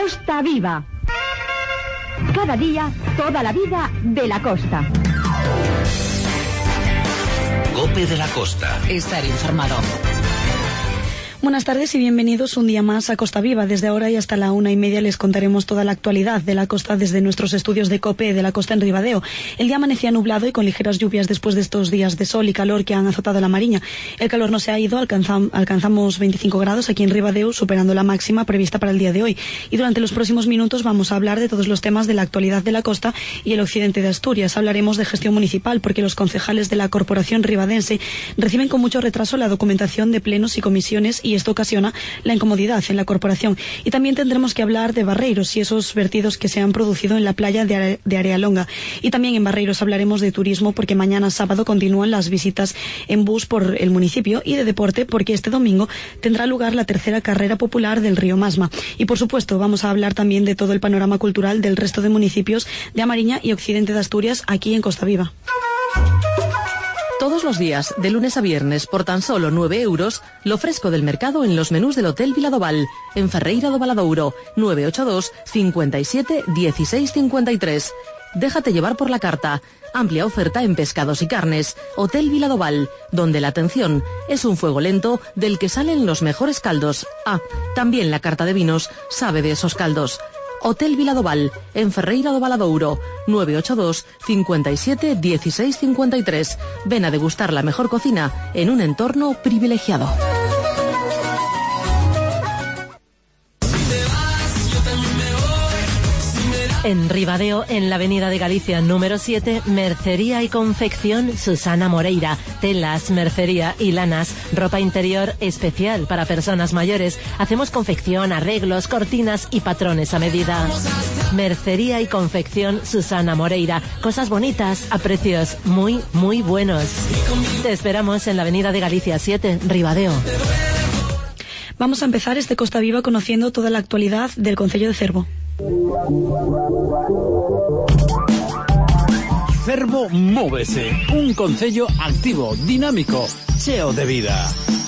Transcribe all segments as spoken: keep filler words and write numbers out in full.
Costa Viva. Cada día, toda la vida de la costa. COPE de la Costa. Estar informado. Buenas tardes y bienvenidos un día más a Costa Viva. Desde ahora y hasta la una y media les contaremos toda la actualidad de la costa desde nuestros estudios de COPE de la Costa en Ribadeo. El día amanecía nublado y con ligeras lluvias después de estos días de sol y calor que han azotado la Mariña. El calor no se ha ido, alcanzam, alcanzamos veinticinco grados aquí en Ribadeo, superando la máxima prevista para el día de hoy. Y durante los próximos minutos vamos a hablar de todos los temas de la actualidad de la costa y el occidente de Asturias. Hablaremos de gestión municipal porque los concejales de la Corporación Ribadense reciben con mucho retraso la documentación de plenos y comisiones y esto ocasiona la incomodidad en la corporación. Y también tendremos que hablar de Barreiros y esos vertidos que se han producido en la playa de, Are de Arealonga. Y también en Barreiros hablaremos de turismo porque mañana sábado continúan las visitas en bus por el municipio y de deporte porque este domingo tendrá lugar la tercera carrera popular del Río Masma. Y por supuesto vamos a hablar también de todo el panorama cultural del resto de municipios de Amariña y occidente de Asturias aquí en Costa Viva. Todos los días, de lunes a viernes, por tan solo nueve euros, lo fresco del mercado en los menús del Hotel Viladoval, en Ferreira do Valadouro, nueve ocho dos, cincuenta y siete, dieciséis cincuenta y tres. Déjate llevar por la carta. Amplia oferta en pescados y carnes. Hotel Viladoval, donde la atención es un fuego lento del que salen los mejores caldos. Ah, también la carta de vinos sabe de esos caldos. Hotel Viladoval, en Ferreira do Valadouro, nueve ocho dos, cincuenta y siete, dieciséis cincuenta y tres. Ven a degustar la mejor cocina en un entorno privilegiado. En Ribadeo, en la Avenida de Galicia número siete, Mercería y Confección Susana Moreira. Telas, mercería y lanas, ropa interior especial para personas mayores. Hacemos confección, arreglos, cortinas y patrones a medida. Mercería y Confección Susana Moreira. Cosas bonitas a precios muy, muy buenos. Te esperamos en la Avenida de Galicia siete, Ribadeo. Vamos a empezar este Costa Viva conociendo toda la actualidad del concello de Cervo. Cervo móvese, un concello activo, dinámico, cheo de vida.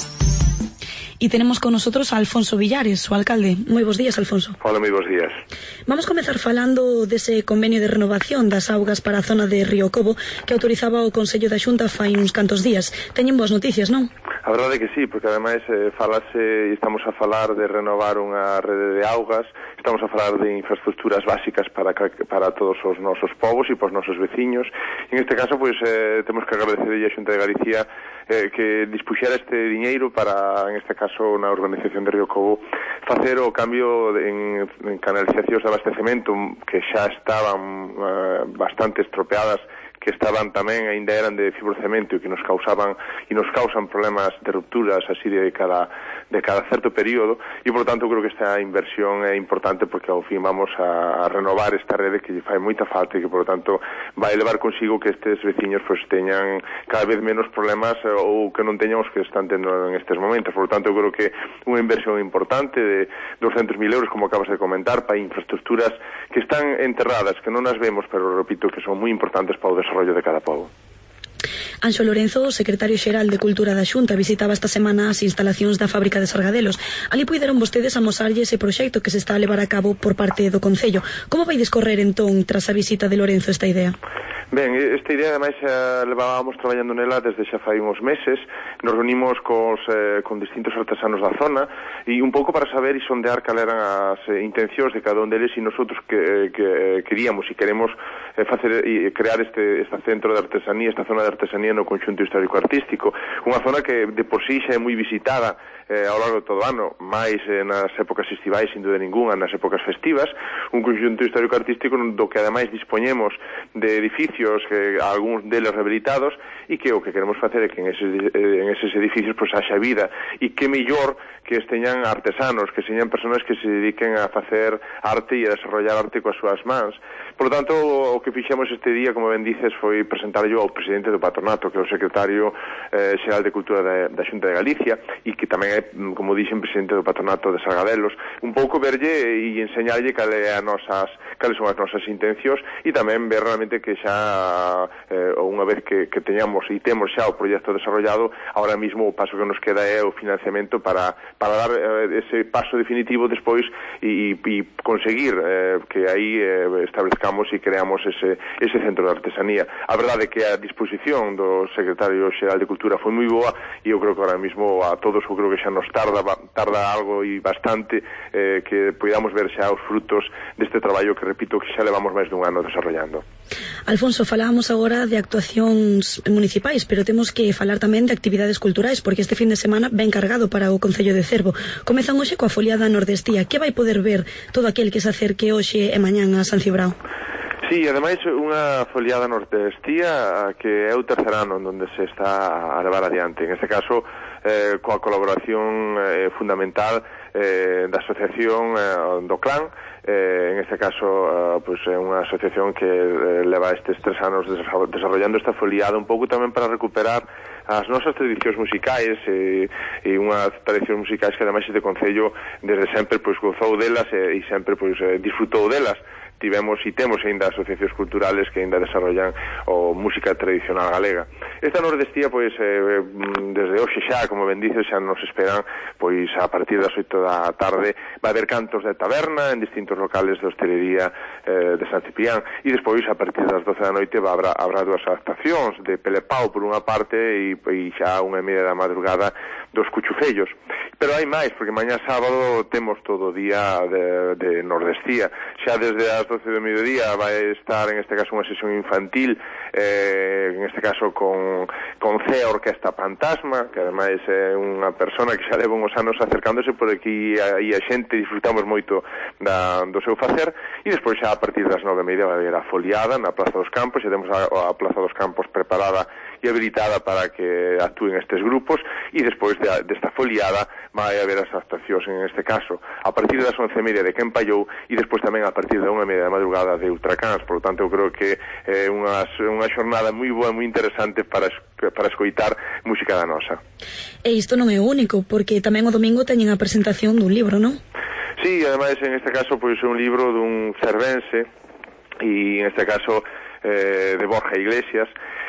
Y tenemos con nosotros a Alfonso Villares, su alcalde. Moi bons días, Alfonso. Hola, moi bons días. Vamos a comezar falando dese convenio de renovación das augas para a zona de Río Cobo que autorizaba o Consello da Xunta fai uns cantos días. Teñen boas noticias, non? A verdade é que sí, porque ademais eh, falase, estamos a falar de renovar unha rede de augas, estamos a falar de infraestructuras básicas para para todos os nosos povos e para os nosos veciños. En este caso, pois, eh, temos que agradecerlle a Xunta de Galicia eh, que dispuxera este diñeiro para, en este caso, na urbanización de Río Cobo, facer o cambio de, en, en canalizacións de abastecemento que xa estaban uh, bastante estropeadas, que estaban tamén, ainda eran de fibrocemento e que nos causaban e nos causan problemas de rupturas así de cada de cada certo período e, por tanto, creo que esta inversión é importante porque ao fin vamos a, a renovar esta rede que lle fai moita falta e que, por tanto, vai levar consigo que estes veciños pues, teñan cada vez menos problemas ou que non teñan os que están tendo en estes momentos. Por tanto, creo que unha inversión importante de doscientos mil euros, como acabas de comentar, para infraestructuras que están enterradas, que non as vemos, pero repito que son moi importantes para o desarrollo de cada pobo. Anxo Lorenzo, secretario xeral de Cultura da Xunta, visitaba esta semana as instalacións da fábrica de Sargadelos. Ali puideron vostedes amosarlle ese proxecto que se está a levar a cabo por parte do Concello. Como vai discorrer entón, tras a visita de Lorenzo, esta idea? Ben, esta idea, ademais, xa levábamos traballando nela desde xa fai uns meses. Nos reunimos cos, eh, con distintos artesanos da zona e un pouco para saber e sondear cal eran as eh, intencións de cada un deles e nosotros que, que queríamos e queremos eh, facer e crear este, este centro de artesanía, esta zona de artesanía no conxunto histórico-artístico. Unha zona que de por sí xa é moi visitada eh, ao largo de todo o ano, máis eh, nas épocas estivais, sin duda ninguna, nas épocas festivas, un conxunto histórico-artístico do que ademais dispoñemos de edificios, que algúns deles rehabilitados, e que o que queremos facer é que en eses, en eses edificios pues, haxa vida, e que mellor que esteñan artesanos, que señan personas que se dediquen a facer arte e a desarrollar arte coas súas mans. Por lo tanto, o que fixemos este día, como ben dices, foi presentarlo ao presidente do patronato, que é o secretario eh, xeral de Cultura da, da Xunta de Galicia, e que tamén é, como dixen, presidente do patronato de Sargadelos, un pouco verlle e enseñarlle cale a nosas, cales son as nosas intencións, e tamén ver realmente que xa xa eh, unha vez que, que teñamos e temos xa o proxecto desarrollado, ahora mismo o paso que nos queda é o financiamento para, para dar eh, ese paso definitivo despois e, e conseguir eh, que aí eh, establezcamos e creamos ese, ese centro de artesanía. A verdade é que a disposición do secretario xeral de Cultura foi moi boa e eu creo que ahora mismo a todos eu creo que xa nos tarda, tarda algo e bastante eh, que podamos ver xa os frutos deste traballo que, repito, que xa levamos máis dun ano desarrollando. Alfonso, falábamos agora de actuacións municipais, pero temos que falar tamén de actividades culturais, porque este fin de semana ben cargado para o Concello de Cervo. Comezan hoxe coa foliada nordestía. Que vai poder ver todo aquel que se acerque hoxe e mañán a San Cibrao? Sí, ademais unha foliada nordestía que é o tercer ano onde se está a levar adiante. En este caso, eh, coa colaboración eh, fundamental eh, da asociación eh, do Clan. Eh, en este caso, uh, pues, é unha asociación que eh, leva estes tres anos desarrollando esta foliada un pouco tamén para recuperar as nosas tradicións musicais e, e unhas tradicións musicais que ademais este Concello desde sempre pues, gozou delas e, e sempre pues, eh, disfrutou delas. Tivemos e temos ainda asociacións culturales que ainda desarrollan o música tradicional galega. Esta nordestía, pois, eh, desde hoxe xa, como ben dices, xa nos esperan, pois, a partir das oito da tarde, vai haber cantos de taberna en distintos locales de hostelería eh, de San Ciprián, e despois, a partir das doce da noite, habrá, habrá dúas actuacións de Pelepau, por unha parte, e, e xa unha e media da madrugada dos Cuchufellos. Pero hai máis, porque mañá sábado temos todo o día de, de nordestía. Xa desde as doce do mediodía vai estar, en este caso, unha sesión infantil, eh, en este caso con, con C A Orquesta Fantasma, que ademais é unha persona que xa leva uns anos acercándose por aquí e a xente disfrutamos moito da, do seu facer, e despois xa a partir das nove e media vai haber a foliada na Plaza dos Campos, e temos a, a Plaza dos Campos preparada e habilitada para que actúen estes grupos, e despois de, desta foliada vai haber as actuacións, en este caso a partir das once e media de Quen Pallou, e despois tamén a partir da unha e media da madrugada de Ultracans. Por lo tanto, eu creo que é unha, unha xornada moi boa, moi interesante para, para escoitar música da nosa. E isto non é único, porque tamén o domingo teñen a presentación dun libro, non? Sí, ademais, en este caso, pois é un libro dun cervense, e en este caso eh, de Borja Iglesias,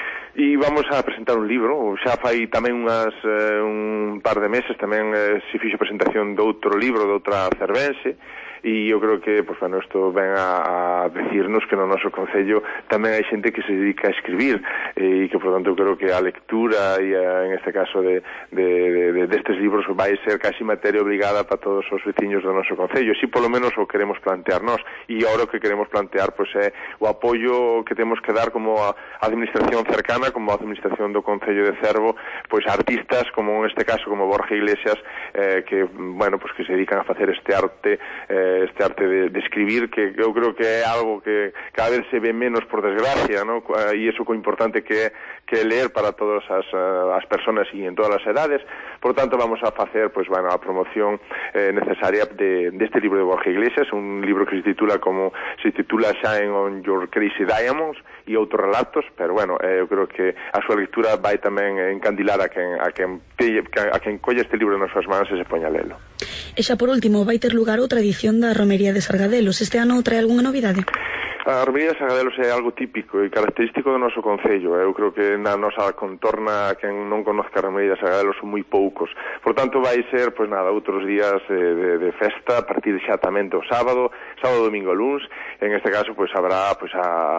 e vamos a presentar un libro. Xa fai tamén unhas, eh, un par de meses tamén eh, se fixo presentación de outro libro de outra cervense, e eu creo que, pues, bueno, isto ven a, a decirnos que no noso Concello tamén hai xente que se dedica a escribir, e que, por tanto, eu creo que a lectura e a, en este caso de, de, de, de estes libros vai ser casi materia obligada para todos os veciños do noso Concello. Si polo menos o queremos plantear nós, e agora o que queremos plantear, pues, é o apoio que temos que dar como a administración cercana, como a administración do Concello de Cervo, pois a artistas como en este caso como Borja Iglesias, eh, que, bueno, pues que se dedican a facer este arte eh, este arte de, de escribir, que eu creo que é algo que cada vez se ve menos, por desgracia, ¿no? E iso co importante que é que leer para todas as, as personas e en todas as edades. Por tanto, vamos a facer, pues, bueno, a promoción eh, necesaria de, de este libro de Borja Iglesias, un libro que se titula como se titula Shine on Your Crazy Diamonds, e outros relatos, pero, bueno, eh, eu creo que a súa lectura vai tamén encandilar a quen, a quen, a quen colle este libro nas súas mans e se poña a lelo. E xa por último, vai ter lugar outra edición da Romería de Sargadelos. Este ano trae algunha novidade? A Romería de Sargadelos é algo típico e característico do noso Concello. Eu creo que na nosa contorna, quen non conozca a Romería de Sargadelos son moi poucos. Por tanto, vai ser, pois nada, outros días de, de, de festa, a partir xatamente o sábado, sábado, domingo, luns. En este caso, pois habrá pois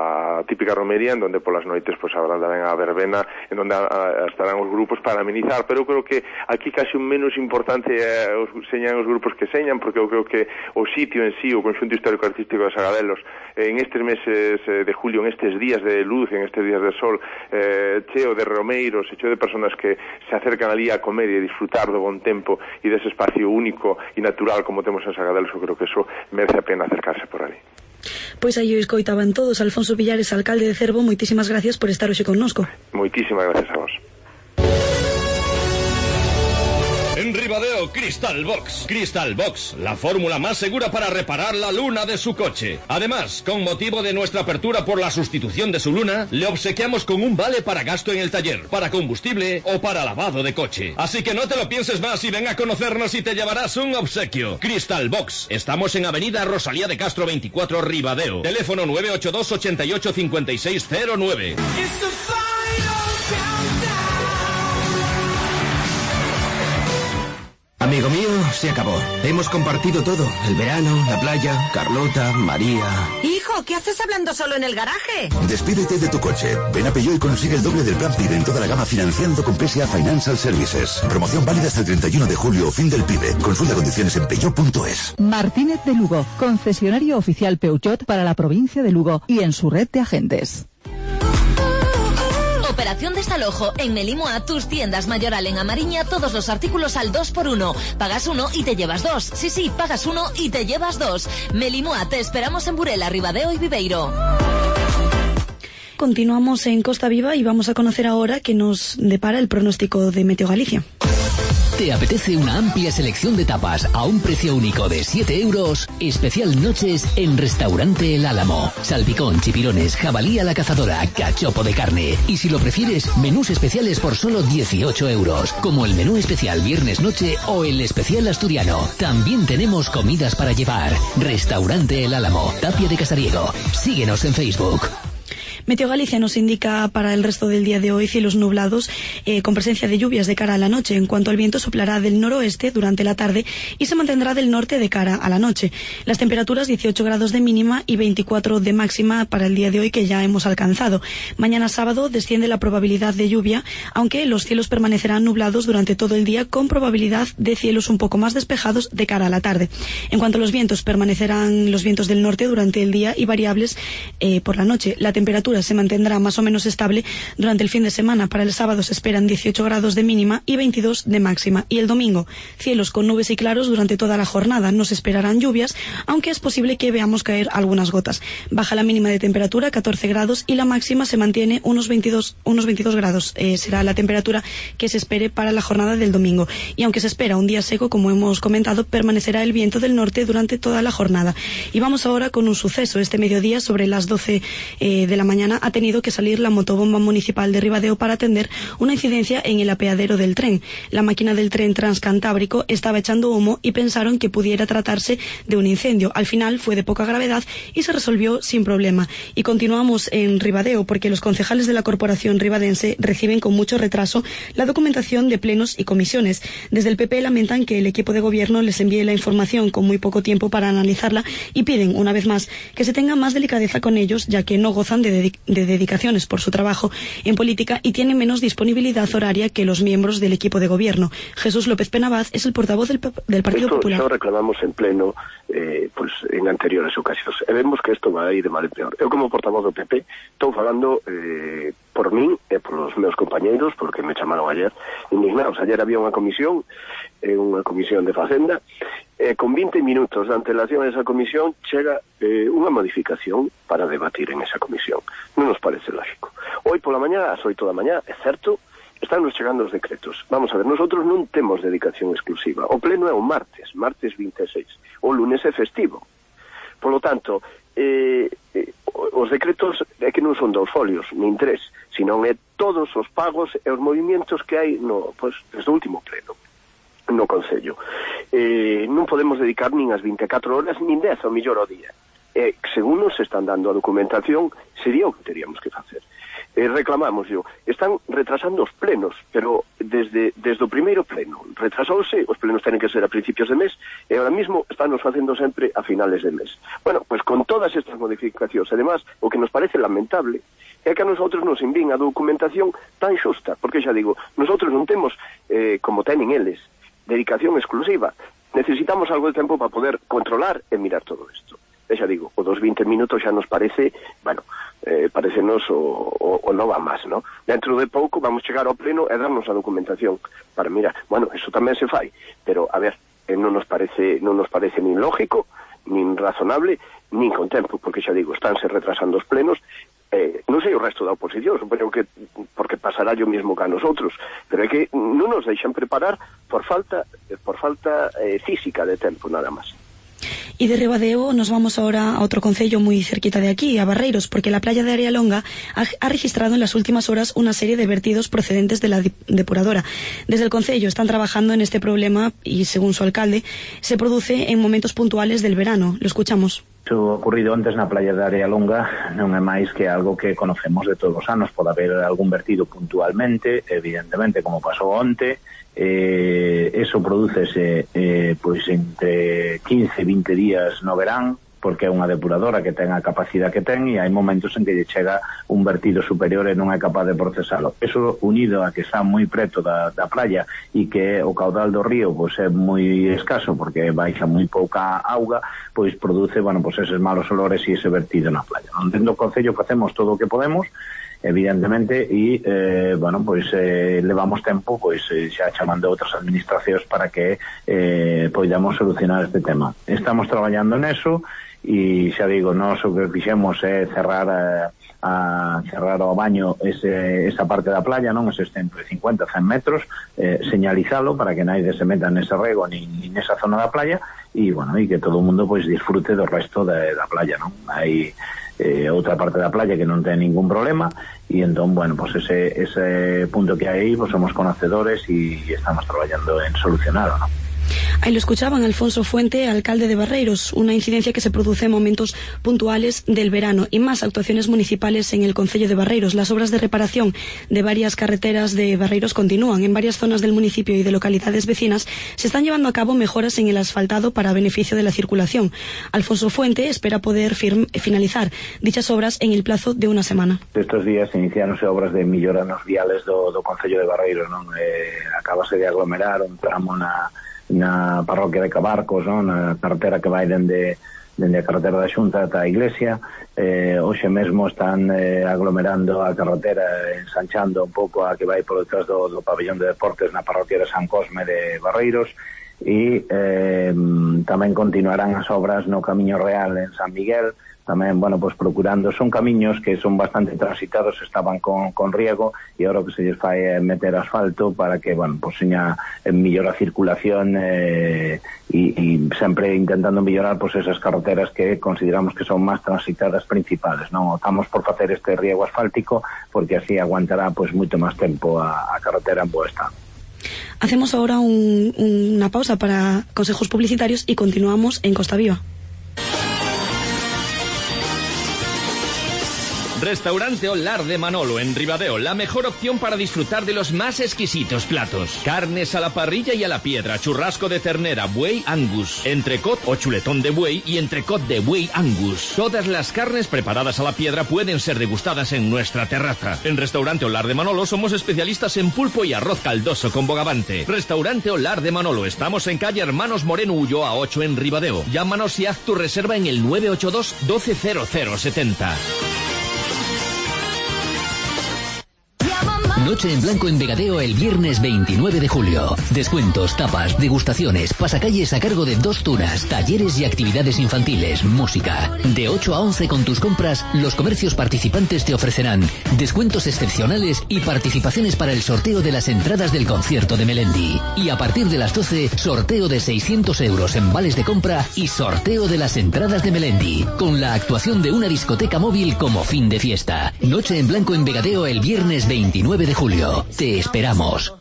a típica romería, en donde polas noites pois habrá tamén a verbena, en donde a, a, estarán os grupos para amenizar. Pero eu creo que aquí casi un menos importante é os, señan os grupos que señan, porque eu creo que o sitio en sí, o conxunto histórico-artístico de Sargadelos, en estes meses de julio, en estes días de luz, en estes días de sol, eh, cheo de romeiros, cheo de personas que se acercan ali a comer e a disfrutar do bon tempo e dese espacio único e natural como temos en Sargadelos, eu creo que eso merece a pena acercarse por ali. Pois aí o escoitaban todos. Alfonso Villares, alcalde de Cervo, moitísimas gracias por estar hoxe connosco. Moitísimas gracias a vos. Ribadeo Crystal Box. Crystal Box, la fórmula más segura para reparar la luna de su coche. Además, con motivo de nuestra apertura por la sustitución de su luna, le obsequiamos con un vale para gasto en el taller, para combustible o para lavado de coche. Así que no te lo pienses más y ven a conocernos y te llevarás un obsequio. Crystal Box. Estamos en Avenida Rosalía de Castro veinticuatro, Ribadeo. Teléfono nueve ocho dos, ochenta y ocho, cincuenta y seis cero nueve. Amigo mío, se acabó. Hemos compartido todo. El verano, la playa, Carlota, María... Hijo, ¿qué haces hablando solo en el garaje? Despídete de tu coche. Ven a Peugeot y consigue el doble del plan PIB en toda la gama financiando con P S A Financial Services. Promoción válida hasta el treinta y uno de julio, fin del PIB. Consulta condiciones en peugeot punto es. Martínez de Lugo, concesionario oficial Peugeot para la provincia de Lugo y en su red de agentes. Operación desalojo. En Melimoa, tus tiendas Mayoral en Amariña, todos los artículos al dos por uno. Pagas uno y te llevas dos. Sí, sí, pagas uno y te llevas dos. Melimoa, te esperamos en Burela, Ribadeo y Viveiro. Continuamos en Costa Viva y vamos a conocer ahora qué nos depara el pronóstico de Meteo Galicia. ¿Te apetece una amplia selección de tapas a un precio único de siete euros? Especial noches en Restaurante El Álamo. Salpicón, chipirones, jabalí a la cazadora, cachopo de carne. Y si lo prefieres, menús especiales por solo dieciocho euros. Como el menú especial Viernes Noche o el especial asturiano. También tenemos comidas para llevar. Restaurante El Álamo, Tapia de Casariego. Síguenos en Facebook. Meteo Galicia nos indica para el resto del día de hoy cielos nublados eh, con presencia de lluvias de cara a la noche. En cuanto al viento, soplará del noroeste durante la tarde y se mantendrá del norte de cara a la noche. Las temperaturas dieciocho grados de mínima y veinticuatro de máxima para el día de hoy que ya hemos alcanzado. Mañana sábado desciende la probabilidad de lluvia, aunque los cielos permanecerán nublados durante todo el día con probabilidad de cielos un poco más despejados de cara a la tarde. En cuanto a los vientos, permanecerán los vientos del norte durante el día y variables eh, por la noche. La temperatura se mantendrá más o menos estable durante el fin de semana. Para el sábado se esperan dieciocho grados de mínima y veintidós de máxima. Y el domingo, cielos con nubes y claros durante toda la jornada. No se esperarán lluvias, aunque es posible que veamos caer algunas gotas. Baja la mínima de temperatura, catorce grados, y la máxima se mantiene unos veintidós, unos veintidós grados. Eh, será la temperatura que se espere para la jornada del domingo. Y aunque se espera un día seco, como hemos comentado, permanecerá el viento del norte durante toda la jornada. Y vamos ahora con un suceso. Este mediodía, sobre las doce eh, de la mañana, ha tenido que salir la motobomba municipal de Ribadeo para atender una incidencia en el apeadero del tren. La máquina del tren transcantábrico estaba echando humo y pensaron que pudiera tratarse de un incendio. Al final fue de poca gravedad y se resolvió sin problema. Y continuamos en Ribadeo porque los concejales de la Corporación Ribadense reciben con mucho retraso la documentación de plenos y comisiones. Desde el P P lamentan que el equipo de gobierno les envíe la información con muy poco tiempo para analizarla y piden, una vez más, que se tenga más delicadeza con ellos, ya que no gozan de dedicación de dedicaciones por su trabajo en política y tiene menos disponibilidad horaria que los miembros del equipo de gobierno. Jesús López Penabaz es el portavoz del, del Partido esto Popular. Esto reclamamos en pleno eh, pues, en anteriores ocasiones. E vemos que isto vai de mal en peor. Eu como portavoz do P P estou falando eh, por min e por os meus compañeiros, porque me chamaron ayer indignados. Ayer había unha comisión, eh, unha comisión de Facenda, eh, con vinte minutos de antelación a esa comisión chega eh, unha modificación para debatir en esa comisión. Non nos parece lógico. Hoy pola mañá, ás oito da mañá, é certo, están nos chegando os decretos. Vamos a ver, nosotros non temos dedicación exclusiva. O pleno é o martes, martes vinte e seis. O lunes é festivo. Por lo tanto, eh, eh, os decretos é que non son dous folios, nin tres, senón é todos os pagos e os movimentos que hai no, pues, desde o último pleno no Concello. Eh, non podemos dedicar nin as vinte e catro horas, nin dez ao millor ao día. Eh, según nos están dando a documentación, sería o que teríamos que facer. Eh, reclamamos yo, están retrasando os plenos, pero desde desde o primeiro pleno retrasouse, os plenos tenen que ser a principios de mes, e ahora mismo están nos facendo sempre a finales de mes. Bueno, pues con todas estas modificacións, además, o que nos parece lamentable é que a nosotros nos envíen a documentación tan xusta, porque xa digo, nosotros non temos, eh, como tenen eles, dedicación exclusiva. Necesitamos algo de tempo para poder controlar e mirar todo isto. E xa digo, o dos vinte minutos xa nos parece, bueno, eh, parecenos o, o, o non va máis, ¿no? Dentro de pouco vamos chegar ao pleno e darnos a documentación para mirar. Bueno, eso tamén se fai, pero a ver, eh, non nos parece non nos parece nin lógico, nin razonable, nin con tempo, porque xa digo, estánse retrasando os plenos, Eh, non sei o resto da oposición, supoño que porque pasará yo mismo que a nosotros, pero é que non nos deixan preparar por falta por falta eh, física de tempo, nada máis. Y de Ribadeo nos vamos ahora a otro concello muy cerquita de aquí, a Barreiros, porque la playa de Arialonga ha, ha registrado en las últimas horas una serie de vertidos procedentes de la depuradora. Desde el concello están trabajando en este problema y, según su alcalde, se produce en momentos puntuales del verano. Lo escuchamos. Iso ocurrido antes na playa de Arialonga non é máis que algo que conocemos de todos os anos. Pode haber algún vertido puntualmente, evidentemente, como pasou onte. Eh, eso prodúcese eh, pois entre quince e vinte días no verán, porque é unha depuradora que ten a capacidade que ten, e hai momentos en que lle chega un vertido superior e non é capaz de procesalo. Eso unido a que está moi preto da, da playa e que o caudal do río pois é moi escaso porque baixa moi pouca auga, pois produce, bueno, pois eses malos olores e ese vertido na playa. Dentro do concello facemos todo o que podemos, evidentemente, e, eh, bueno, pois eh, levamos tempo pois eh, xa chamando outras administracións para que eh, poidamos solucionar este tema. Estamos traballando neso e xa digo, nós o que fixemos é cerrar a, a cerrar ao baño ese, esa parte da playa, non, eses ciento cincuenta, cen metros, eh, señalizalo para que naide se meta nese rego nin, nin nesa zona da playa e, bueno, e que todo o mundo pois disfrute do resto de, da playa, non? Hai eh, outra parte da playa que non ten ningún problema e entón, bueno, pues ese, ese punto que hai aí, pues somos conocedores e estamos traballando en solucionarlo, ¿no? Ahí lo escuchaban Alfonso Fuente, alcalde de Barreiros, una incidencia que se produce en momentos puntuales del verano y más actuaciones municipales en el concello de Barreiros. Las obras de reparación de varias carreteras de Barreiros continúan. En varias zonas del municipio y de localidades vecinas se están llevando a cabo mejoras en el asfaltado para beneficio de la circulación. Alfonso Fuente espera poder finalizar dichas obras en el plazo de una semana. Estos días iniciáronse obras de millora nos viales do, do concello de Barreiros, non? Eh, acabase de aglomerar un tramo na na parroquia de Cabarcos, non? Na carretera que vai dende, dende a carretera da Xunta ata a iglesia. Eh, hoxe mesmo están eh, aglomerando a carretera, ensanchando un pouco a que vai por detrás do, do pabellón de deportes na parroquia de San Cosme de Barreiros e eh, tamén continuarán as obras no Camiño Real en San Miguel. Tamén, bueno, pues procurando, son camiños que son bastante transitados, estaban con, con riego e agora que se lles fai é meter asfalto para que, bueno, pues seña mellor a circulación eh, e, e sempre intentando mellorar pues esas carreteras que consideramos que son máis transitadas principales, non? Estamos por facer este riego asfáltico porque así aguantará pues moito máis tempo a, a carretera en bo estado. Hacemos ahora un, una pausa para consejos publicitarios y continuamos en Costa Viva. Restaurante Olar de Manolo en Ribadeo, la mejor opción para disfrutar de los más exquisitos platos. Carnes a la parrilla y a la piedra, churrasco de ternera, buey Angus, entrecot o chuletón de buey y entrecot de buey Angus. Todas las carnes preparadas a la piedra pueden ser degustadas en nuestra terraza. En Restaurante Olar de Manolo somos especialistas en pulpo y arroz caldoso con bogavante. Restaurante Olar de Manolo, estamos en calle Hermanos Moreno Ulloa ocho en Ribadeo. Llámanos y haz tu reserva en el nueve ocho dos, doce cero cero setenta. Noche en blanco en Vegadeo el viernes veintinueve de julio. Descuentos, tapas, degustaciones, pasacalles a cargo de dos tunas, talleres y actividades infantiles, música. De ocho a once con tus compras, los comercios participantes te ofrecerán descuentos excepcionales y participaciones para el sorteo de las entradas del concierto de Melendi. Y a partir de las doce, sorteo de seiscientos euros en vales de compra y sorteo de las entradas de Melendi, con la actuación de una discoteca móvil como fin de fiesta. Noche en blanco en Vegadeo el viernes veintinueve de julio. Te esperamos.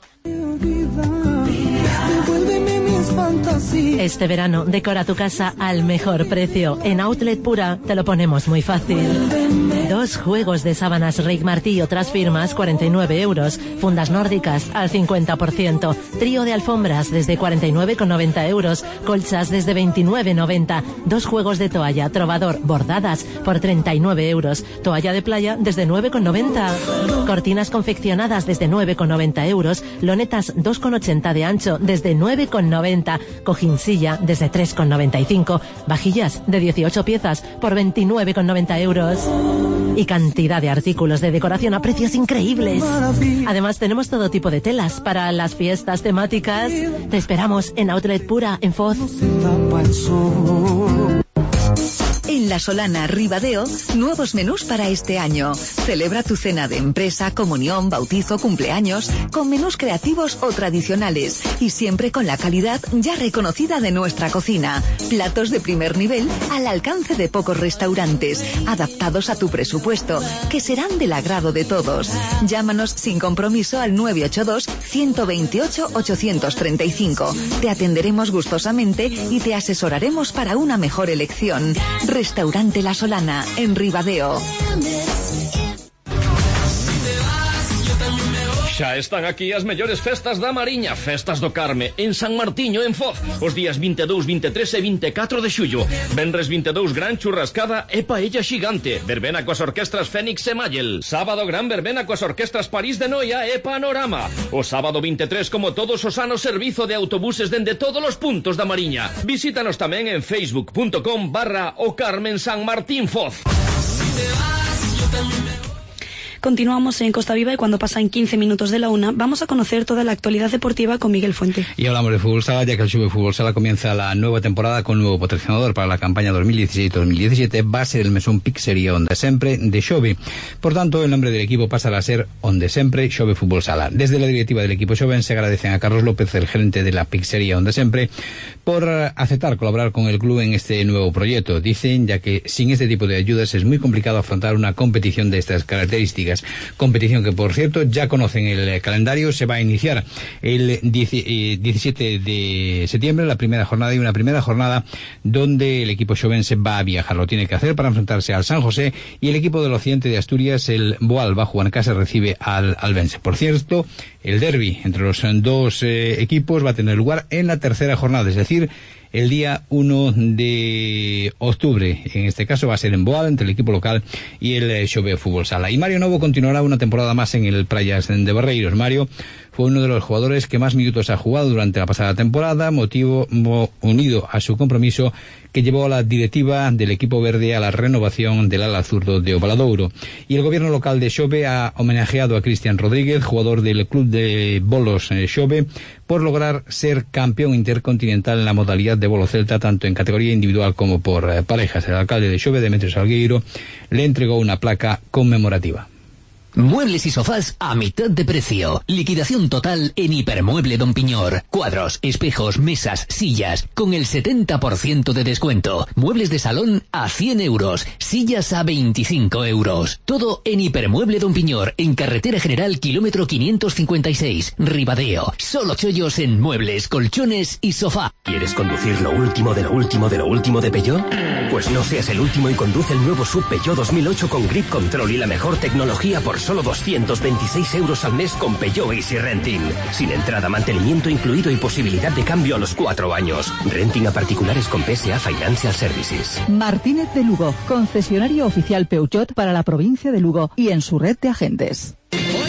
Este verano decora tu casa al mejor precio. En Outlet Pura te lo ponemos muy fácil. Dos juegos de sábanas Rick Martí y otras firmas, cuarenta y nueve euros. Fundas nórdicas al cincuenta por ciento. Trío de alfombras desde cuarenta y nueve con noventa euros. Colchas desde veintinueve noventa. Dos juegos de toalla Trovador bordadas por treinta y nueve euros. Toalla de playa desde nueve con noventa. Cortinas confeccionadas desde nueve con noventa euros. Lonetas dos con ochenta de ancho desde nueve con noventa. Cojinsilla desde tres con noventa y cinco. Vajillas de dieciocho piezas por veintinueve con noventa euros. Y cantidad de artículos de decoración a precios increíbles. Además tenemos todo tipo de telas para las fiestas temáticas. Te esperamos en Outlet Pura en Foz. El En La Solana, Ribadeo, nuevos menús para este año. Celebra tu cena de empresa, comunión, bautizo, cumpleaños, con menús creativos o tradicionales y siempre con la calidad ya reconocida de nuestra cocina. Platos de primer nivel al alcance de pocos restaurantes, adaptados a tu presupuesto, que serán del agrado de todos. Llámanos sin compromiso al nueve ocho dos, uno dos ocho, ocho tres cinco. Te atenderemos gustosamente y te asesoraremos para una mejor elección. Restaurante La Solana, en Ribadeo. Xa están aquí as mellores festas da Mariña, Festas do Carme, en San Martiño, en Foz, os días vinte e dous, vinte e tres e vinte e catro de xullo. Venres vinte e dous, gran churrascada e paella xigante, verbena coas orquestras Fénix e Mayel. Sábado, gran verbena coas orquestras París de Noia e Panorama. O sábado vinte e tres, como todos os anos, servizo de autobuses dende todos os puntos da Mariña. Visítanos tamén en facebook punto com barra o Carmen San Martín Foz. Continuamos en Costa Viva y cuando pasan quince minutos de la una vamos a conocer toda la actualidad deportiva con Miguel Fuente. Y hablamos de fútbol sala, ya que el Xove Fútbol Sala comienza la nueva temporada con nuevo patrocinador para la campaña dos mil dieciséis dos mil diecisiete, va a ser el mesón Pizzería Onde Sempre de Xove. Por tanto, el nombre del equipo pasará a ser Onde Sempre Xove Fútbol Sala. Desde la directiva del equipo xoven se agradecen a Carlos López, el gerente de la Pizzería Onde Sempre, por aceptar colaborar con el club en este nuevo proyecto. Dicen, ya que sin este tipo de ayudas es muy complicado afrontar una competición de estas características. Competición que, por cierto, ya conocen el calendario. Se va a iniciar el diecisiete de septiembre, la primera jornada, y una primera jornada donde el equipo xovense va a viajar. Lo tiene que hacer para enfrentarse al San José, y el equipo del occidente de Asturias, el Boal, va a jugar en casa, recibe al Albense. Por cierto, el derbi entre los dos eh, equipos va a tener lugar en la tercera jornada, es decir, el día uno de octubre. En este caso va a ser en Boal, entre el equipo local y el Xove Fútbol Sala. Y Mario Novo continuará una temporada más en el Praias de Barreiros. Mario fue uno de los jugadores que más minutos ha jugado durante la pasada temporada, motivo unido a su compromiso que llevó a la directiva del equipo verde a la renovación del ala zurdo de Ovaladouro. Y el gobierno local de Xove ha homenajeado a Cristian Rodríguez, jugador del club de bolos Xove, por lograr ser campeón intercontinental en la modalidad de bolo celta, tanto en categoría individual como por eh, parejas. El alcalde de Xove, Demetrio Salgueiro, le entregó una placa conmemorativa. Muebles y sofás a mitad de precio. Liquidación total en Hipermueble Don Piñor. Cuadros, espejos, mesas, sillas, con el setenta por ciento de descuento. Muebles de salón a cien euros. Sillas a veinticinco euros. Todo en Hipermueble Don Piñor, en Carretera General, kilómetro quinientos cincuenta y seis, Ribadeo. Solo chollos en muebles, colchones y sofá. ¿Quieres conducir lo último de lo último de lo último de Peugeot? Pues no seas el último y conduce el nuevo Sub Peugeot dos mil ocho con Grip Control y la mejor tecnología por solo doscientos veintiséis euros al mes con Peugeot Easy Renting. Sin entrada, mantenimiento incluido y posibilidad de cambio a los cuatro años. Renting a particulares con P S A Financial Services. Martínez de Lugo, concesionario oficial Peugeot para la provincia de Lugo y en su red de agentes.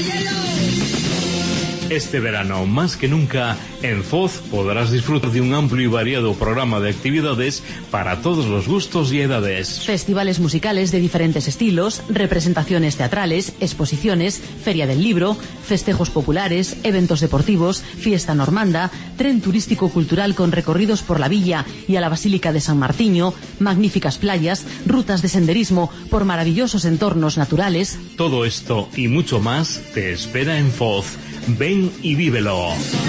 Este verano, más que nunca, en Foz podrás disfrutar de un amplio y variado programa de actividades para todos los gustos y edades. Festivales musicales de diferentes estilos, representaciones teatrales, exposiciones, feria del libro, festejos populares, eventos deportivos, fiesta normanda, tren turístico cultural con recorridos por la villa y a la Basílica de San Martiño, magníficas playas, rutas de senderismo por maravillosos entornos naturales. Todo esto y mucho más te espera en Foz. Ven y vívelo.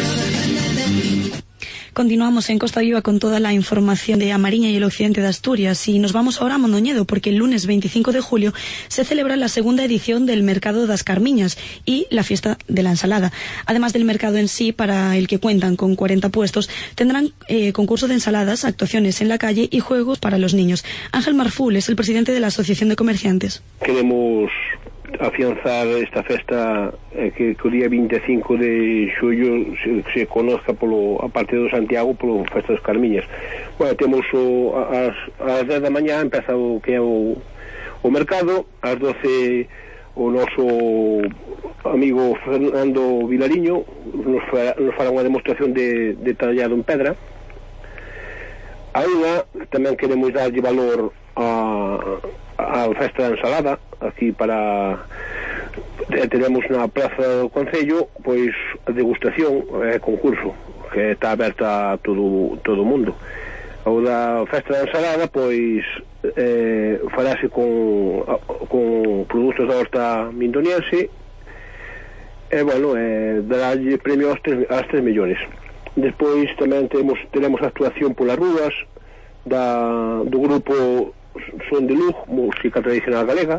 Continuamos en Costa Viva con toda la información de A Mariña y el occidente de Asturias, y nos vamos ahora a Mondoñedo, porque el lunes veinticinco de julio se celebra la segunda edición del Mercado das Carmiñas y la fiesta de la ensalada. Además del mercado en sí, para el que cuentan con cuarenta puestos, tendrán eh, concurso de ensaladas, actuaciones en la calle y juegos para los niños. Ángel Marful es el presidente de la Asociación de Comerciantes. Queremos afianzar esta festa eh, que, que o día vinte e cinco de xullo se, se conozca polo, a parte do Santiago, polo Festa dos Carmiñas. Bueno, temos o, as, as dez da mañá empeza o que é o, o mercado, ás doce o noso amigo Fernando Vilariño nos fará, nos fará unha demostración de, de tallado en pedra. A unha tamén queremos darlle valor a a festa da ensalada aquí para tenemos na plaza do Concello pois a degustación, é concurso que está aberta a todo todo o mundo. o da festa da ensalada, pois eh, farase con, con produtos da horta mindoniense, e, bueno, eh, darálle premio aos tres, aos tres millóns. Despois tamén temos, teremos a actuación polas rúas da, do grupo Son de Luz, música tradicional galega,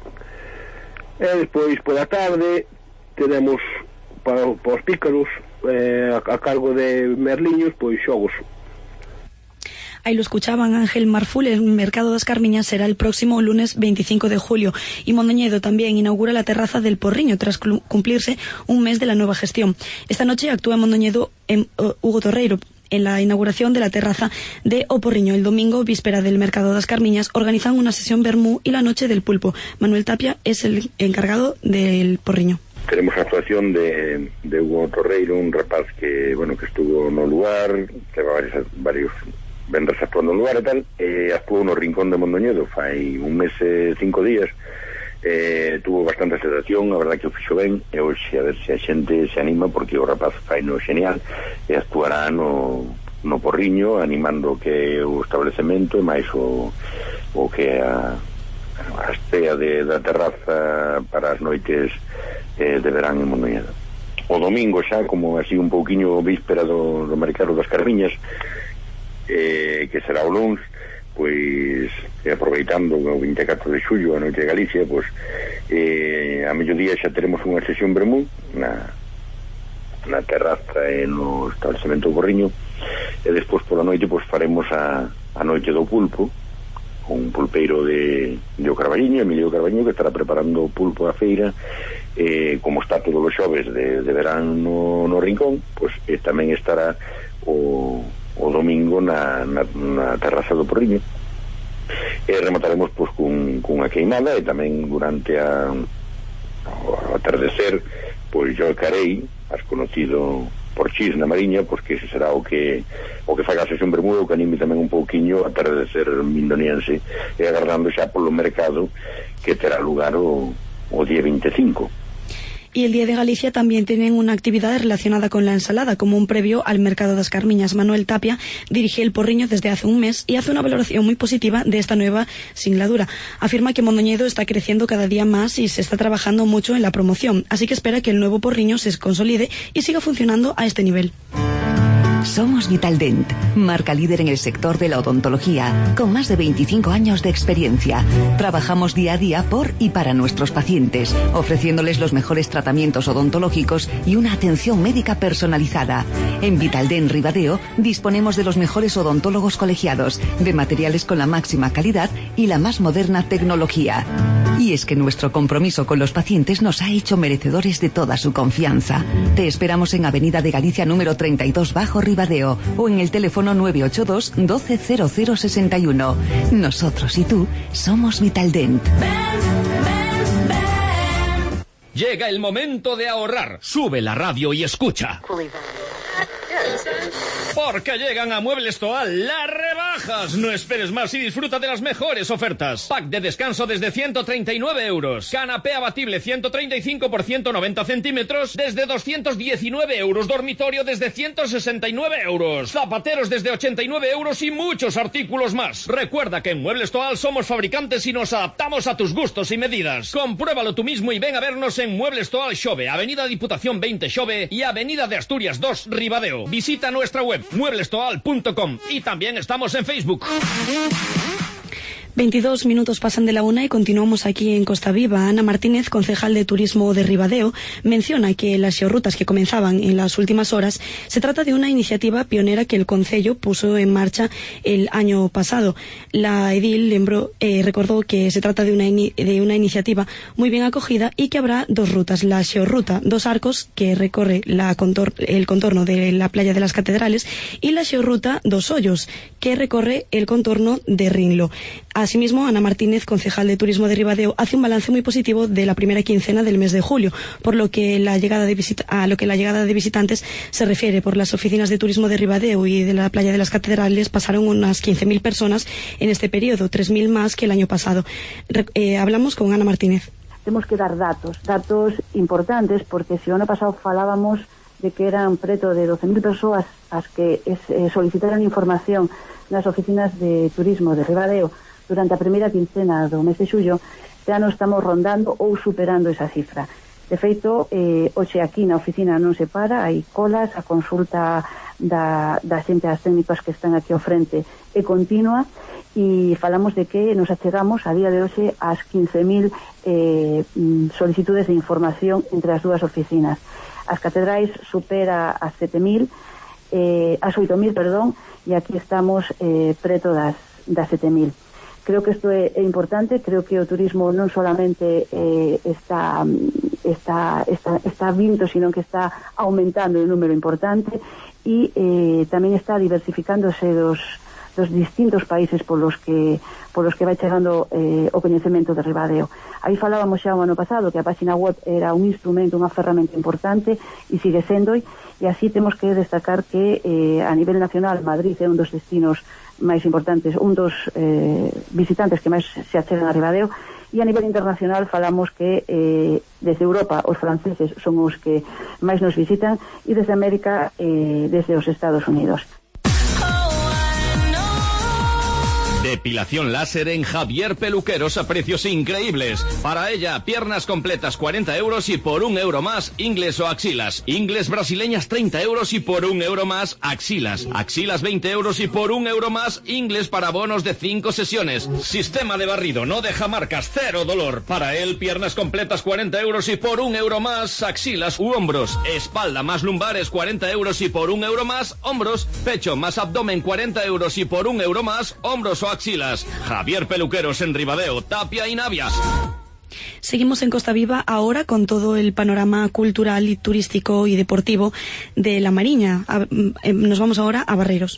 e despois pola tarde teremos para, para os pícaros, eh, a, a cargo de Merliños, pois xogos. Ahí lo escuchaban Ángel Marful. El Mercado das Carmiñas será el próximo lunes veinticinco de julio y Mondoñedo también inaugura la terraza del Porriño tras cumplirse un mes de la nueva gestión. Esta noche actúa en Mondoñedo en uh, Hugo Torreiro en la inauguración de la terraza de O Porriño. El domingo, víspera del Mercado das Carmiñas, organizan una sesión vermú y la noche del pulpo. Manuel Tapia es el encargado del Porriño. Tenemos a actuación de, de Hugo Torreiro, un rapaz que, bueno, que estuvo no lugar, que va varios, varios vendrás actuando no lugar e tal, e actuou no Rincón de Mondoñedo fai un mes e cinco días. Eh, tuvo bastante aceptación, a verdad que o fixo ben, e hoxe a ver se a xente se anima, porque o rapaz fai no genial e actuará no, no Porriño, animando que o establecemento e máis o, o que a, a estea de, da terraza para as noites eh, de verán en Mondoñedo. O domingo xa, como así un pouquiño víspera do, do Mercado das Carmiñas, eh, que será o luns, pois eh, aproveitando o vinte e catro de xullo, a noite de Galicia, pois eh, a mediodía xa teremos unha sesión vermú na, na terraza e no establecemento do Porriño, e despois pola noite pois faremos a, a noite do pulpo con un pulpeiro de, de o Carballiño, Emilio Carballiño, que estará preparando o pulpo a feira, eh, como está todos os xoves de, de verán no, no Rincón, pois eh, tamén estará o o domingo na, na, na terraza do Porriño, e remataremos pois cun, cunha queimada, e tamén durante a o atardecer pois yo carei, as conocido por Chis na Mariña, pois que ese será o que o que faga a sesión bermuda, o que anime tamén un pouquiño a atardecer mindoniense, e agardando xa polo mercado que terá lugar o, o día vinte e cinco. Y el Día de Galicia también tienen una actividad relacionada con la ensalada, como un previo al Mercado das Carmiñas. Manuel Tapia dirige el Porriño desde hace un mes y hace una valoración muy positiva de esta nueva singladura. Afirma que Mondoñedo está creciendo cada día más y se está trabajando mucho en la promoción, así que espera que el nuevo Porriño se consolide y siga funcionando a este nivel. Somos Vitaldent, marca líder en el sector de la odontología, con más de veinticinco años de experiencia. Trabajamos día a día por y para nuestros pacientes, ofreciéndoles los mejores tratamientos odontológicos y una atención médica personalizada. En Vitaldent Ribadeo disponemos de los mejores odontólogos colegiados, de materiales con la máxima calidad y la más moderna tecnología. Y es que nuestro compromiso con los pacientes nos ha hecho merecedores de toda su confianza. Te esperamos en Avenida de Galicia número treinta y dos Bajo Ribadeo o en el teléfono nueve ocho dos, doce cero cero sesenta y uno. Nosotros y tú somos Vitaldent. Llega el momento de ahorrar. Sube la radio y escucha. Porque llegan a Muebles Toal las rebajas. No esperes más y disfruta de las mejores ofertas. Pack de descanso desde ciento treinta y nueve euros. Canapé abatible ciento treinta y cinco por ciento noventa centímetros desde doscientos diecinueve euros. Dormitorio desde ciento sesenta y nueve euros. Zapateros desde ochenta y nueve euros y muchos artículos más. Recuerda que en Muebles Toal somos fabricantes y nos adaptamos a tus gustos y medidas. Compruébalo tú mismo y ven a vernos en Muebles Toal Xove, Avenida Diputación veinte Xove y Avenida de Asturias dos Ribadeo. Visita nuestra web muebles toal punto com y también estamos en Facebook. veintidós minutos pasan de la una y continuamos aquí en Costa Viva. Ana Martínez, concejal de Turismo de Ribadeo, menciona que las xeorrutas que comenzaban en las últimas horas se trata de una iniciativa pionera que el Concello puso en marcha el año pasado. La edil lembró, eh, recordó que se trata de una, de una iniciativa muy bien acogida y que habrá dos rutas. La xeorruta Dos Arcos, que recorre la contor el contorno de la playa de las Catedrales, y la xeorruta Dos Hoyos, que recorre el contorno de Rinlo. Asimismo, Ana Martínez, concejal de Turismo de Ribadeo, hace un balance muy positivo de la primera quincena del mes de julio, por lo que la llegada de visita a lo que la llegada de visitantes se refiere. Por las oficinas de Turismo de Ribadeo y de la playa de las Catedrales pasaron unas quince mil personas en este periodo, tres mil más que el año pasado. Re eh, hablamos con Ana Martínez. Temos que dar datos, datos importantes, porque se o ano pasado falábamos de que eran preto de doce mil persoas as que es, eh, solicitaron información nas oficinas de turismo de Ribadeo durante a primeira quincena do mes de xullo, xa non estamos rondando ou superando esa cifra. De feito, eh, hoxe aquí na oficina non se para, hai colas, a consulta da, da xente, as técnicas que están aquí ao frente é continua, e falamos de que nos achegamos a día de hoxe ás quince mil eh, solicitudes de información entre as dúas oficinas. As catedrais supera as sete mil, eh, as oito mil, perdón, e aquí estamos eh, preto das, das sete mil. Creo que isto é, é importante, creo que o turismo non solamente eh, está, está, está, está vindo, sino que está aumentando en número importante, e eh, tamén está diversificándose dos, dos distintos países polos que, polos que vai chegando eh, o coñecemento de Ribadeo. Aí falábamos xa o ano pasado que a página web era un instrumento, unha ferramenta importante, e sigue sendo, e así temos que destacar que eh, a nivel nacional Madrid é un dos destinos máis importantes, un dos eh, visitantes que máis se achegan a Ribadeo, e a nivel internacional falamos que eh, desde Europa os franceses son os que máis nos visitan, e desde América eh, desde os Estados Unidos. Depilación láser en Javier Peluqueros a precios increíbles. Para ella, piernas completas cuarenta euros y por un euro más, ingles o axilas. Ingles brasileñas treinta euros y por un euro más, axilas. Axilas veinte euros y por un euro más, ingles para bonos de cinco sesiones. Sistema de barrido, no deja marcas, cero dolor. Para él, piernas completas cuarenta euros y por un euro más, axilas u hombros. Espalda más lumbares cuarenta euros y por un euro más, hombros. Pecho más abdomen cuarenta euros y por un euro más, hombros o axilas. Javier Peluqueros en Ribadeo, Tapia y Navia. Seguimos en Costa Viva ahora con todo el panorama cultural y turístico y deportivo de La Mariña. A, eh, nos vamos ahora a Barreiros.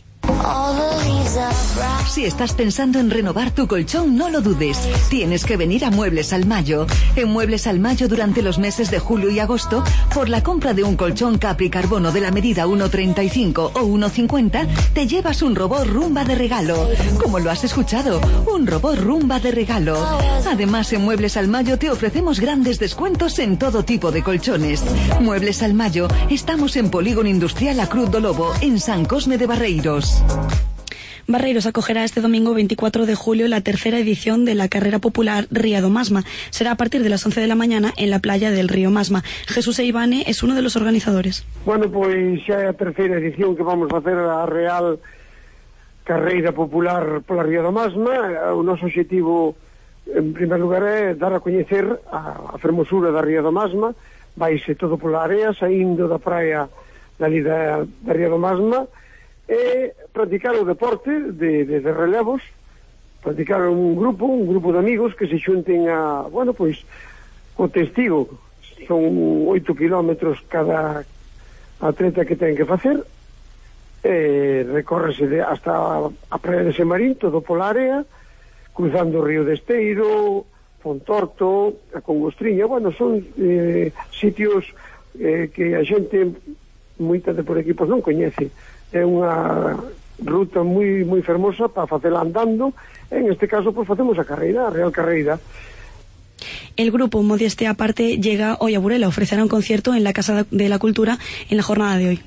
Si estás pensando en renovar tu colchón, no lo dudes. Tienes que venir a Muebles al Mayo. En Muebles al Mayo, durante los meses de julio y agosto, por la compra de un colchón Capri Carbono de la medida uno treinta y cinco o uno cincuenta, te llevas un robot Rumba de regalo. Como lo has escuchado, un robot Rumba de regalo. Además, en Muebles al Mayo te ofrecemos grandes descuentos en todo tipo de colchones. Muebles al Mayo, estamos en Polígono Industrial A Cruz do Lobo, en San Cosme de Barreiros. Barreiros acogerá este domingo veinticuatro de julio la tercera edición de la carrera popular Ría do Masma. Será a partir de las once de la mañana en la playa del río Masma. Jesús Eibane es uno de los organizadores. Bueno, pois xa é a terceira edición que vamos facer a Real Carreira Popular pola Ría do Masma. O noso objetivo, en primer lugar, é dar a coñecer a, a fermosura da Ría do Masma. Vaise todo pola area, saindo da praia dali da, da Ría do Masma, e practicar o deporte de, de, de relevos, practicar un grupo, un grupo de amigos que se xunten a, bueno, pois, o testigo. Son oito kilómetros cada atleta que ten que facer, e recórrese de, hasta a, a praia de Semarín, todo pola área, cruzando o río de Esteiro, Fontorto, a Congostriña. Bueno, son eh, sitios eh, que a xente moita de por aquí pois non coñece. É unha ruta moi moi fermosa para facela andando. En este caso, pues facemos a carreira, a Real Carreira. El grupo, modestia aparte, llega hoy a Burela. Ofrecerá un concierto en la Casa de la Cultura en la jornada de hoy.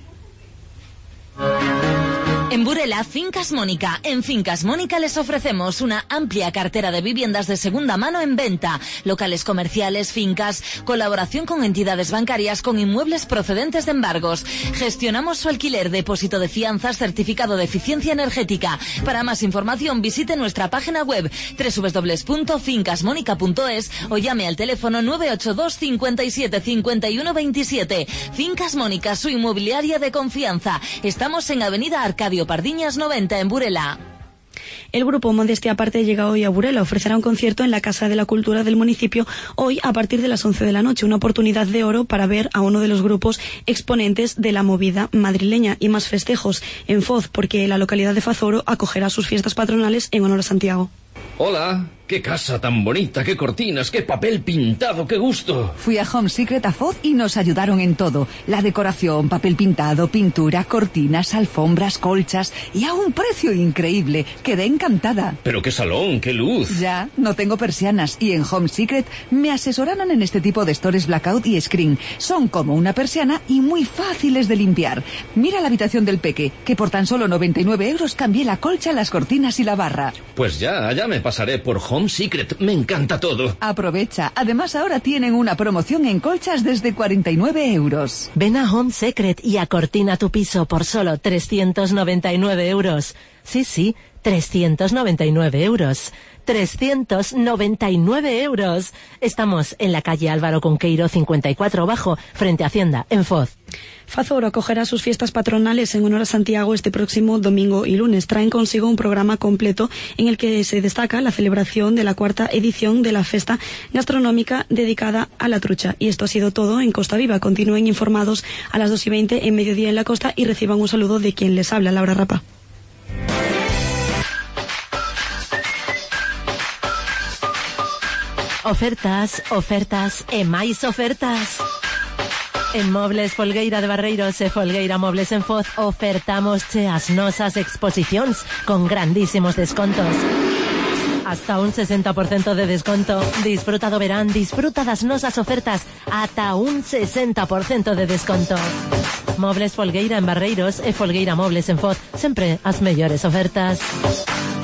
En Burela, Fincas Mónica. En Fincas Mónica les ofrecemos una amplia cartera de viviendas de segunda mano en venta, locales comerciales, fincas, colaboración con entidades bancarias con inmuebles procedentes de embargos. Gestionamos su alquiler, depósito de fianzas, certificado de eficiencia energética. Para más información visite nuestra página web doble u doble u doble u punto fincas mónica punto es o llame al teléfono nueve ocho dos, cincuenta y siete, cincuenta y uno veintisiete. Fincas Mónica, su inmobiliaria de confianza. Estamos en Avenida Arcadio Pardiñas noventa en Burela. El grupo Modestia Aparte llega hoy a Burela. Ofrecerá un concierto en la Casa de la Cultura del municipio hoy a partir de las once de la noche. Una oportunidad de oro para ver a uno de los grupos exponentes de la movida madrileña. Y más festejos en Foz, porque la localidad de Fazoro acogerá sus fiestas patronales en honor a Santiago. Hola, qué casa tan bonita, qué cortinas, qué papel pintado, qué gusto. Fui a Home Secret a Foz y nos ayudaron en todo. La decoración, papel pintado, pintura, cortinas, alfombras, colchas y a un precio increíble. Quedé encantada. Pero qué salón, qué luz. Ya, no tengo persianas y en Home Secret me asesoraron en este tipo de stores blackout y screen. Son como una persiana y muy fáciles de limpiar. Mira la habitación del peque, que por tan solo noventa y nueve euros cambié la colcha, las cortinas y la barra. Pues ya, allá me pasaré por Home Secret. Me encanta todo. Aprovecha. Además ahora tienen una promoción en colchas desde cuarenta y nueve euros. Ven a Home Secret y acortina tu piso por solo trescientos noventa y nueve euros. Sí, sí, trescientos noventa y nueve euros. trescientos noventa y nueve euros. Estamos en la calle Álvaro Conqueiro cincuenta y cuatro Bajo, frente a Hacienda, en Foz. Fazor acogerá sus fiestas patronales en honor a Santiago este próximo domingo y lunes. Traen consigo un programa completo en el que se destaca la celebración de la cuarta edición de la festa gastronómica dedicada a la trucha. Y esto ha sido todo en Costa Viva. Continúen informados a las dos y veinte en Mediodía en la Costa y reciban un saludo de quien les habla, Laura Rapa. Ofertas, ofertas e máis ofertas. En Mobles Folgueira de Barreiros e Folgueira Mobles en Foz ofertamos che as nosas exposicións con grandísimos descontos. Hasta un sesenta por ciento de desconto. Disfruta do verán, disfruta das nosas ofertas ata un sesenta por ciento de desconto. Mobles Folgueira en Barreiros e Folgueira Mobles en Foz, sempre as mellores ofertas.